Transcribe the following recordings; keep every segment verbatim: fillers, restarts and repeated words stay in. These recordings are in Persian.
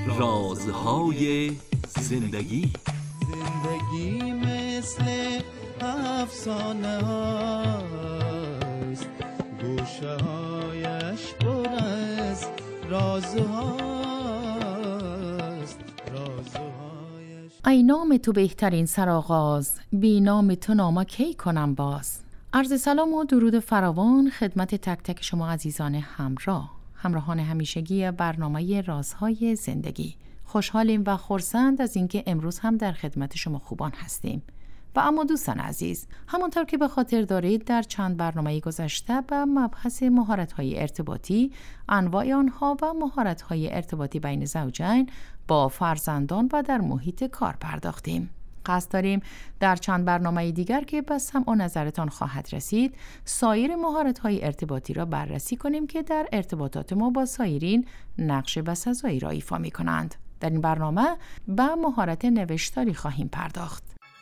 رازهای زندگی. زندگی مثل افسانه هاست، گوشه هایش پر از رازهاست، رازهایش. ای نام تو بهترین سرآغاز، بی نام تو نامه کی کنم باز. عرض سلام و درود فراوان خدمت تک تک شما عزیزان همراه همراهان همیشگی برنامه رازهای زندگی. خوشحالیم و خرسند از اینکه امروز هم در خدمت شما خوبان هستیم. و اما دوستان عزیز، همانطور که به خاطر دارید در چند برنامه گذشته به مبحث مهارت‌های ارتباطی، انواع آنها و مهارت‌های ارتباطی بین زوجین با فرزندان و در محیط کار پرداختیم. قصد داریم در چند برنامه دیگر که به سمع و نظرتان خواهد رسید، سایر مهارت‌های ارتباطی را بررسی کنیم که در ارتباطات ما با سایرین نقش بسزایی را ایفا می‌کنند. در این برنامه به مهارت نوشتاری خواهیم پرداخت.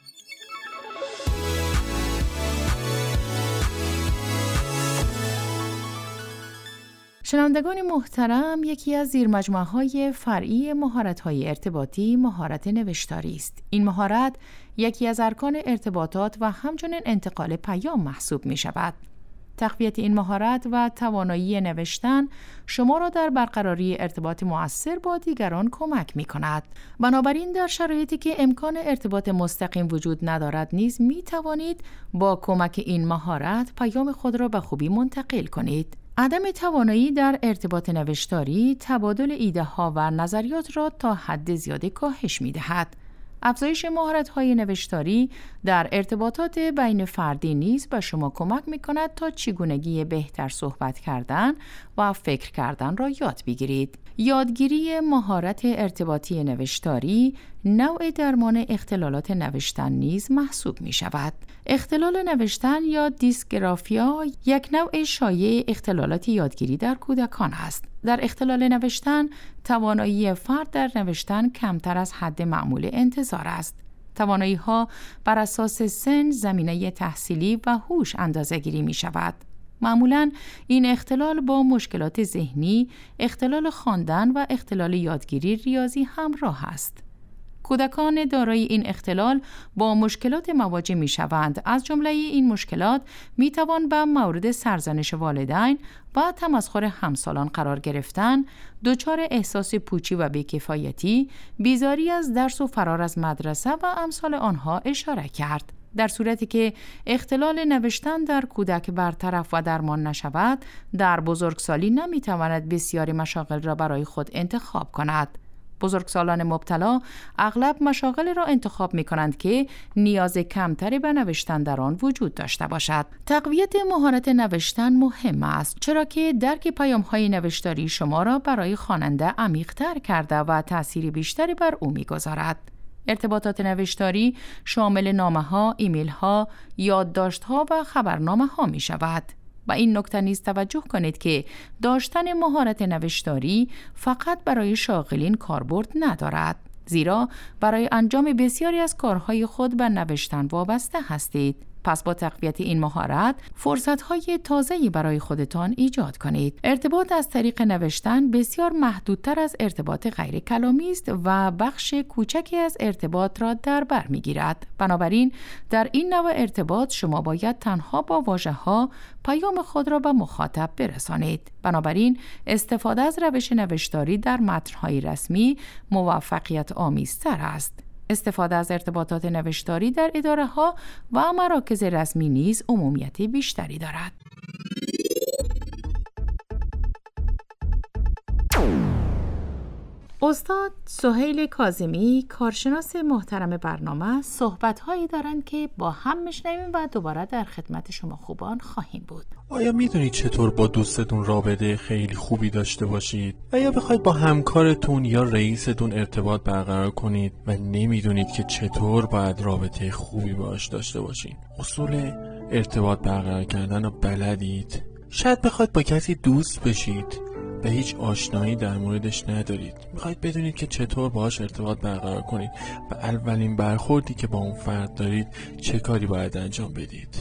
شنوندگان محترم، یکی از زیرمجموعه‌های فرعی مهارت‌های ارتباطی مهارت نوشتاری است. این مهارت یکی از ارکان ارتباطات و همچنین انتقال پیام محسوب می‌شود. تقویت این مهارت و توانایی نوشتن شما را در برقراری ارتباط مؤثر با دیگران کمک می‌کند. بنابراین در شرایطی که امکان ارتباط مستقیم وجود ندارد نیز می‌توانید با کمک این مهارت پیام خود را به خوبی منتقل کنید. عدم توانایی در ارتباط نوشتاری تبادل ایده ها و نظریات را تا حد زیادی کاهش می دهد. افزایش مهارت های نوشتاری در ارتباطات بین فردی نیز به شما کمک می کند تا چگونگی بهتر صحبت کردن و فکر کردن را یاد بگیرید. یادگیری مهارت ارتباطی نوشتاری نوع درمان اختلالات نوشتن نیز محسوب می شود. اختلال نوشتن یا دیسگرافیا یک نوع شایع اختلالات یادگیری در کودکان است. در اختلال نوشتن، توانایی فرد در نوشتن کمتر از حد معمول انتظار است. توانایی ها بر اساس سن، زمینه تحصیلی و هوش اندازه‌گیری می شود. معمولاً این اختلال با مشکلات ذهنی، اختلال خواندن و اختلال یادگیری ریاضی همراه است. کودکان دارای این اختلال با مشکلات مواجه می شوند. از جمله این مشکلات می توان به مورد سرزنش والدین و تمسخر همسالان قرار گرفتن، دچار احساس پوچی و بی‌کفایتی، بیزاری از درس و فرار از مدرسه و امثال آنها اشاره کرد. در صورتی که اختلال نوشتن در کودک برطرف و درمان نشود، در بزرگسالی نمی تواند بسیاری مشاغل را برای خود انتخاب کند. بزرگسالان مبتلا اغلب مشاغل را انتخاب می کنند که نیاز کمتری به نوشتن در آن وجود داشته باشد. تقویت مهارت نوشتن مهم است، چرا که درک پیام‌های نوشتاری شما را برای خواننده عمیق‌تر کرده و تأثیری بیشتری بر او می‌گذارد. ارتباطات نوشتاری شامل نامه‌ها، ایمیل‌ها، یادداشت‌ها و خبرنامه‌ها می‌شود. و این نکته نیز توجه کنید که داشتن مهارت نوشتاری فقط برای شاغلین کاربرد ندارد، زیرا برای انجام بسیاری از کارهای خود به نوشتن وابسته هستید. پس با تقویت این مهارت فرصت‌های تازه‌ای برای خودتان ایجاد کنید. ارتباط از طریق نوشتن بسیار محدودتر از ارتباط غیر کلامی است و بخش کوچکی از ارتباط را در بر می‌گیرد. بنابراین در این نوع ارتباط شما باید تنها با واژه‌ها پیام خود را به مخاطب برسانید. بنابراین استفاده از روش نوشتاری در متن‌های رسمی موفقیت آمیزتر است. استفاده از ارتباطات نوشتاری در اداره‌ها و مراکز رسمی نیز عمومیت بیشتری دارد. استاد سهیل کاظمی، کارشناس محترم برنامه، صحبت‌هایی دارند که با هم میشنویم و دوباره در خدمت شما خوبان خواهیم بود. آیا میدونید چطور با دوستتون رابطه خیلی خوبی داشته باشید و یا بخواید با همکارتون یا رئیستون ارتباط برقرار کنید و نمیدونید که چطور باید رابطه خوبی باهاش داشته باشید؟ اصول ارتباط برقرار کردن رو بلدید؟ شاید بخواید با کسی دوست بشید و هیچ آشنایی در موردش ندارید، میخواید بدونید که چطور باهاش ارتباط برقرار کنید و اولین برخوردی که با اون فرد دارید چه کاری باید انجام بدید.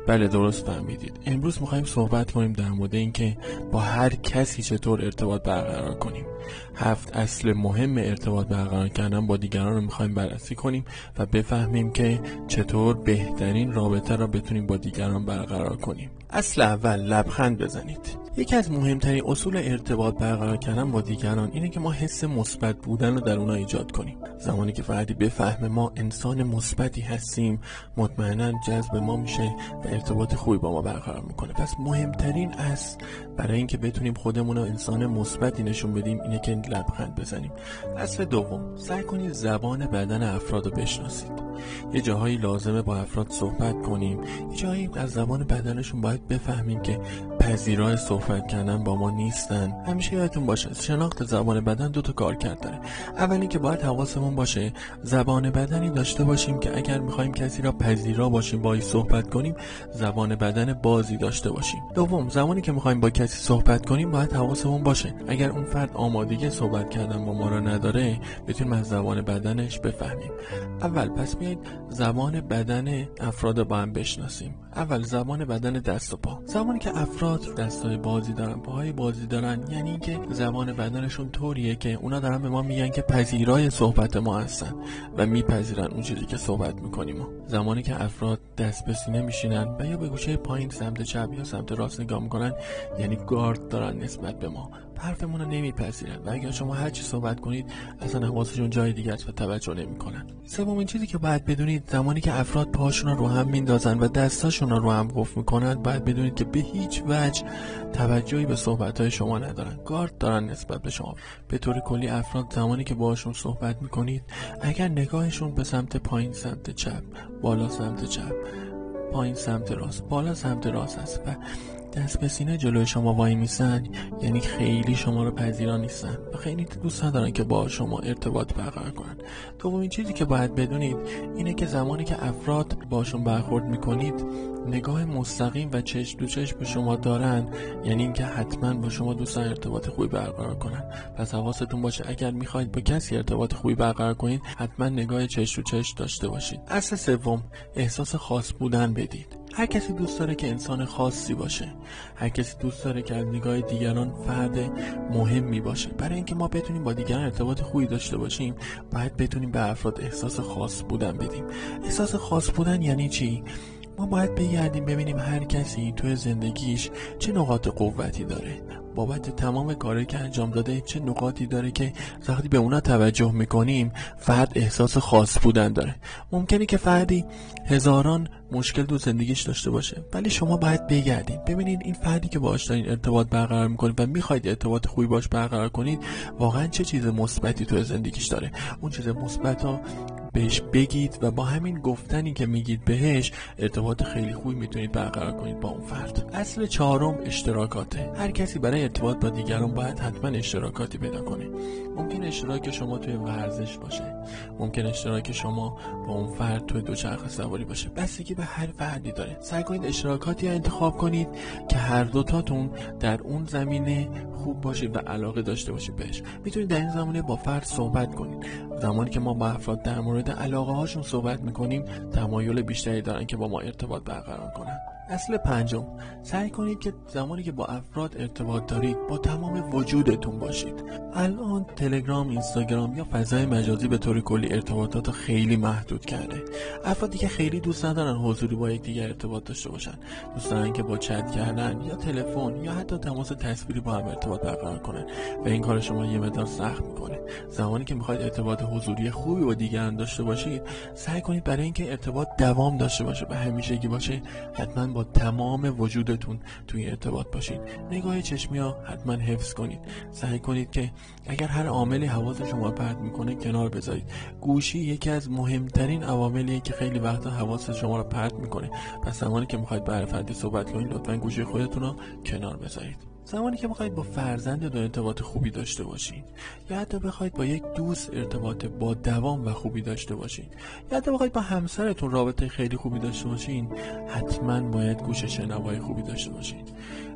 بله درست فهمیدید. امروز میخوایم صحبت کنیم در مورد این که با هر کسی چطور ارتباط برقرار کنیم. هفت اصل مهم ارتباط برقرار کردن با دیگران رو میخوایم بررسی کنیم و بفهمیم که چطور بهترین رابطه را بتونیم با دیگران برقرار کنیم. اصل اول، لبخند بزنید. یکی از مهمترین اصول ارتباط برقرار کردن با دیگران اینه که ما حس مثبت بودن رو در اونها ایجاد کنیم. زمانی که فردی بفهمه ما انسان مثبتی هستیم، مطمئناً جذب ما میشه و ارتباط خوبی با ما برقرار میکنه. پس مهمترین اصل برای اینکه بتونیم خودمون رو انسان مثبتی نشون بدیم اینه که لبخند بزنیم. اصل دوم، سعی کنید زبان بدن افراد رو بشناسید. یه جاهایی لازمه با افراد صحبت کنیم، یه جاهایی از زبان بدنشون باید بفهمیم که پذیرای صحبت کردن با ما نیستن. همیشه یادتون باشه شناخت زبان بدن دو تا کارکرد داره. اولی که باید حواسمون باشه زبان بدنی داشته باشیم که اگر میخوایم کسی را پذیرا باشیم باهاش صحبت کنیم زبان بدن بازی داشته باشیم. دوم، زمانی که میخوایم با کسی صحبت کنیم باید حواسمون باشه اگر اون فرد آمادگی صحبت کردن با ما را نداره بتونیم از زبان بدنش بفهمیم. اول پس بیایید زبان بدن افراد با هم بشناسیم. اول زبان بدن دست و پا. زمانی که افراد دستای بازی دارن، پاهای بازی دارن، یعنی که زبان بدنشون طوریه که اونا دارن به ما میگن که پذیرای صحبت ما هستن و میپذیرن اون چیزی که صحبت میکنیم. زمانی که افراد دست به سینه میشینن و یا به گوشه پایین سمت چپ یا سمت راست نگاه میکنن، یعنی گارد دارن نسبت به ما، حرفمون رو نمیپذیرن و اگر شما هر چی صحبت کنید اصلا حواسشون جای دیگه است و توجه نمیکنن. سومین چیزی که باید بدونید زمانی که افراد پاهاشون رو هم میندازن و دستاشون رو هم قفل میکنن باید بدونید که به هیچ وجه توجهی به صحبت‌های شما ندارن، گارد دارن نسبت به شما. به طور کلی افراد زمانی که باهاشون صحبت میکنید اگر نگاهشون به سمت پایین سمت چپ، بالا سمت چپ، پایین سمت راست، بالا سمت راست است و دست به سینه جلوی شما وای میسن، یعنی خیلی شما رو پذیرا نیستن و خیلی دوست ندارن که با شما ارتباط برقرار کنن. دومین چیزی که باید بدونید اینه که زمانی که افراد باشون برخورد میکنید نگاه مستقیم و چشم تو چشم به شما دارن، یعنی اینکه حتما با شما دوست دارن ارتباط خوبی برقرار کنن. پس حواستون باشه اگر میخواید با کسی ارتباط خوبی برقرار کنید حتما نگاه چشم تو چشم داشته باشید. اصل سوم، احساس خاص بودن بدید. هر کسی دوست داره که انسان خاصی باشه. هر کسی دوست داره که از نگاه دیگران فرد مهمی باشه. برای اینکه ما بتونیم با دیگران ارتباط خوبی داشته باشیم باید بتونیم به افراد احساس خاص بودن بدیم. احساس خاص بودن یعنی چی؟ ما باید بگردیم ببینیم هر کسی توی زندگیش چه نقاط قوتی داره، بابت تمام کاری که انجام داده چه نقاطی داره که وقتی به اونا توجه میکنیم فرد احساس خاص بودن داره. ممکنه که فردی هزاران مشکل تو زندگیش داشته باشه ولی شما باید بگردید ببینید این فردی که باهاش دارین ارتباط برقرار میکنید و میخواید ارتباط خوبی باش برقرار کنید واقعا چه چیز مثبتی تو زندگیش داره. اون چیز مثبتو بهش بگید و با همین گفتنی که میگید بهش ارتباط خیلی خوبی میتونید برقرار کنید با اون فرد. اصل چهارم، اشتراکاته. هر کسی برای ارتباط با دیگران باید حتما اشتراکاتی پیدا کنه. ممکن اشتراک شما توی ورزش باشه، ممکن اشتراک شما با اون فرد توی دوچرخه سواری باشه، بستگی به هر فردی داره. سعی کنید اشتراکاتی انتخاب کنید که هر دوتاتون در اون زمینه خوب باشید و علاقه داشته باشید بهش. میتونید در این زمینه با فرد صحبت کنید. زمانی که ما با افراد در مورد علاقه هاشون صحبت میکنیم تمایل بیشتری دارن که با ما ارتباط برقرار کنن. اصل پنجم، سعی کنید که زمانی که با افراد ارتباط دارید با تمام وجودتون باشید. الان تلگرام، اینستاگرام یا فضای مجازی به طور کلی ارتباطات خیلی محدود کرده. افرادی که خیلی دوست ندارن حضوری با یکدیگر ارتباط داشته باشن، دوست دارن که با چت کردن یا تلفن یا حتی تماس تصویری با هم ارتباط برقرار کنن و این کار شما یه مقدار سخت میکنه. زمانی که میخواید ارتباط حضوری خوبی با دیگران داشته باشید سعی کنید برای اینکه ارتباط دوام داشته باشه و همیشگی باشه حتما با تمام وجودتون توی ارتباط باشید. نگاه چشمی ها حتما حفظ کنید. سعی کنید که اگر هر عاملی حواس شما پرت میکنه کنار بذارید. گوشی یکی از مهمترین عواملیه که خیلی وقتا حواس شما رو پرت میکنه. پس زمانی که میخواید برای فردی صحبت کنید لطفاً گوشی خودتون رو کنار بذارید. زمانی که بخواید با فرزندتون ارتباط خوبی داشته باشید یا حتی بخواید با یک دوست ارتباط با دوام و خوبی داشته باشید یا حتی بخواید با همسرتون رابطه خیلی خوبی داشته باشین حتما باید گوش شنوای خوبی داشته باشید.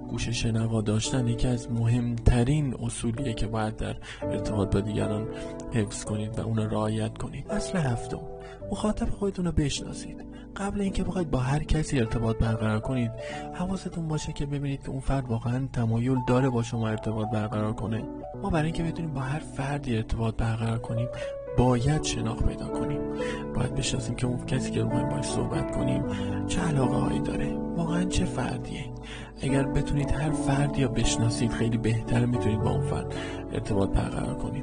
گوش شنوا داشتن یکی از مهمترین اصولیه که باید در ارتباط با دیگران حفظ کنید و اون رو رعایت کنید. اصل هفتم، مخاطب خودتون رو بشناسید. قبل اینکه بخواید با هر کسی ارتباط برقرار کنید، حواستون باشه که ببینید که اون فرد واقعا تمایل داره با شما ارتباط برقرار کنه. ما برای اینکه بتونیم با هر فردی ارتباط برقرار کنیم، باید شناخت پیدا کنیم. باید بشناسیم که اون کسی که می‌خوایم باهاش صحبت کنیم چه علاقه‌هایی داره، واقعا چه فردیه. اگر بتونید هر فردی رو بشناسید، خیلی بهتر میتونید با اون فرد ارتباط برقرار کنید.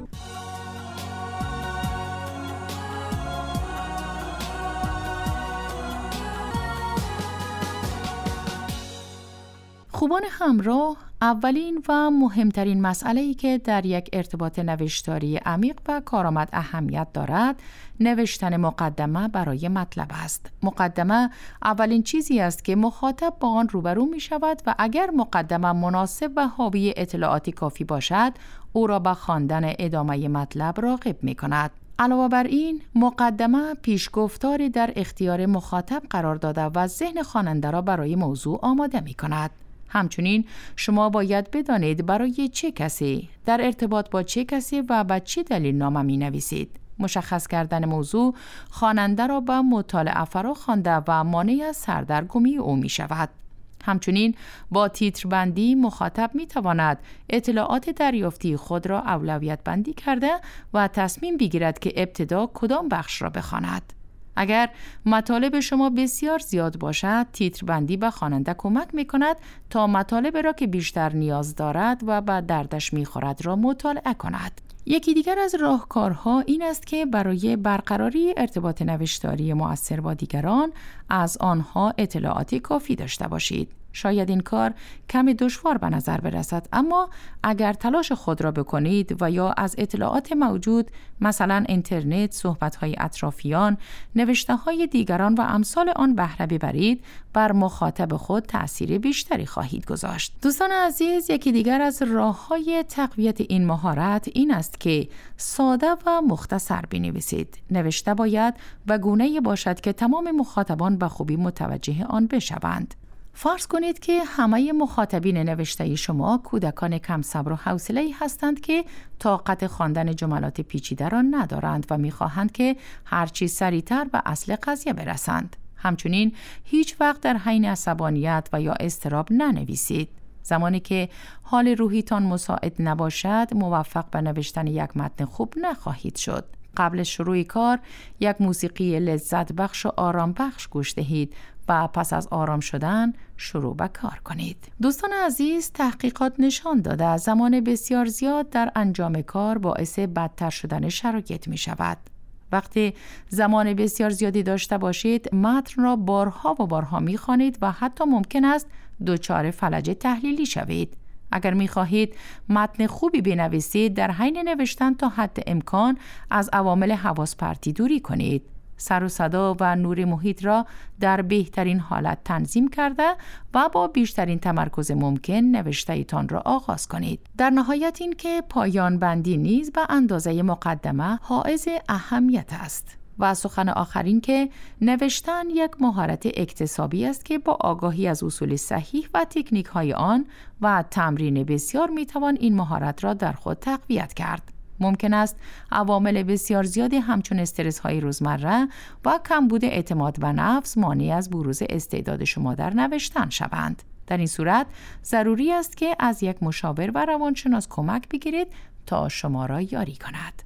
خوبان همراه، اولین و مهمترین مسئله‌ای که در یک ارتباط نوشتاری عمیق و کارآمد اهمیت دارد، نوشتن مقدمه برای مطلب است. مقدمه اولین چیزی است که مخاطب با آن روبرو می شود و اگر مقدمه مناسب و حاوی اطلاعاتی کافی باشد، او را به خواندن ادامه مطلب راغب می کند. علاوه بر این، مقدمه پیشگفتاری در اختیار مخاطب قرار داده و ذهن خواننده را برای موضوع آماده می کند. همچنین شما باید بدانید برای چه کسی، در ارتباط با چه کسی و به چه دلیل نامه می نویسید. مشخص کردن موضوع خواننده را به مطالعه فرا خوانده و مانع از سردرگمی او می شود. همچنین با تیتربندی مخاطب می تواند اطلاعات دریافتی خود را اولویت بندی کرده و تصمیم بگیرد که ابتدا کدام بخش را بخواند. اگر مطالب شما بسیار زیاد باشد، تیتربندی به خواننده کمک می کند تا مطالب را که بیشتر نیاز دارد و به دردش می خورد را مطالعه کند. یکی دیگر از راهکارها این است که برای برقراری ارتباط نوشتاری مؤثر با دیگران از آنها اطلاعاتی کافی داشته باشید. شاید این کار کمی دشوار به نظر برسد، اما اگر تلاش خود را بکنید و یا از اطلاعات موجود مثلا اینترنت، صحبت‌های اطرافیان، نوشته‌های دیگران و امثال آن بهره ببرید، بر مخاطب خود تأثیر بیشتری خواهید گذاشت. دوستان عزیز، یکی دیگر از راه‌های تقویت این مهارت این است که ساده و مختصر بنویسید. نوشته باید به گونه‌ای باشد که تمام مخاطبان به خوبی متوجه آن بشوند. فرض کنید که همه مخاطبین نوشته شما کودکان کم صبر و حوصله‌ای هستند که طاقت خواندن جملات پیچیده را ندارند و می‌خواهند که هرچی سریعتر به اصل قضیه برسند. همچنین هیچ وقت در حین عصبانیت و یا اضطراب ننویسید. زمانی که حال روحیتان مساعد نباشد، موفق به نوشتن یک متن خوب نخواهید شد. قبل شروع کار یک موسیقی لذت بخش و آرام بخش گوش دهید و پس از آرام شدن شروع به کار کنید. دوستان عزیز، تحقیقات نشان داده زمان بسیار زیاد در انجام کار باعث بدتر شدن شرایط می شود. وقتی زمان بسیار زیادی داشته باشید، متن را بارها و بارها می خوانید و حتی ممکن است دچار فلج تحلیلی شوید. اگر می خواهید متن خوبی بنویسید، در حین نوشتن تا حد امکان از عوامل حواس پرتی دوری کنید. سر و صدا و نور محیط را در بهترین حالت تنظیم کرده و با بیشترین تمرکز ممکن نوشته ایتان را آغاز کنید. در نهایت این که پایان بندی نیز به اندازه مقدمه حائز اهمیت است. و سخن آخرین که نوشتن یک مهارت اکتسابی است که با آگاهی از اصول صحیح و تکنیک های آن و تمرین بسیار میتوان این مهارت را در خود تقویت کرد. ممکن است عوامل بسیار زیادی همچون استرس های روزمره و کمبود اعتماد به نفس مانع از بروز استعداد شما در نوشتن شوند. در این صورت ضروری است که از یک مشاور و روانشناس کمک بگیرید تا شما را یاری کند.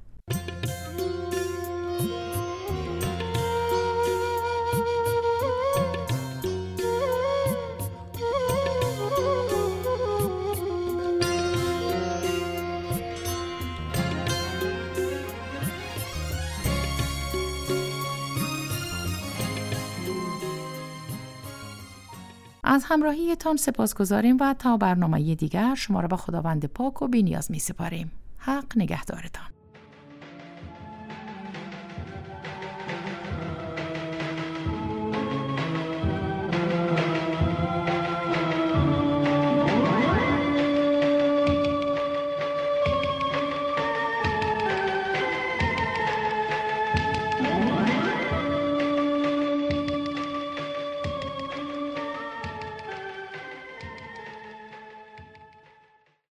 از همراهیتان سپاسگزاریم و تا برنامه دیگر شما را به خداوند پاک و بی‌نیاز می سپاریم. حق نگهدارتان.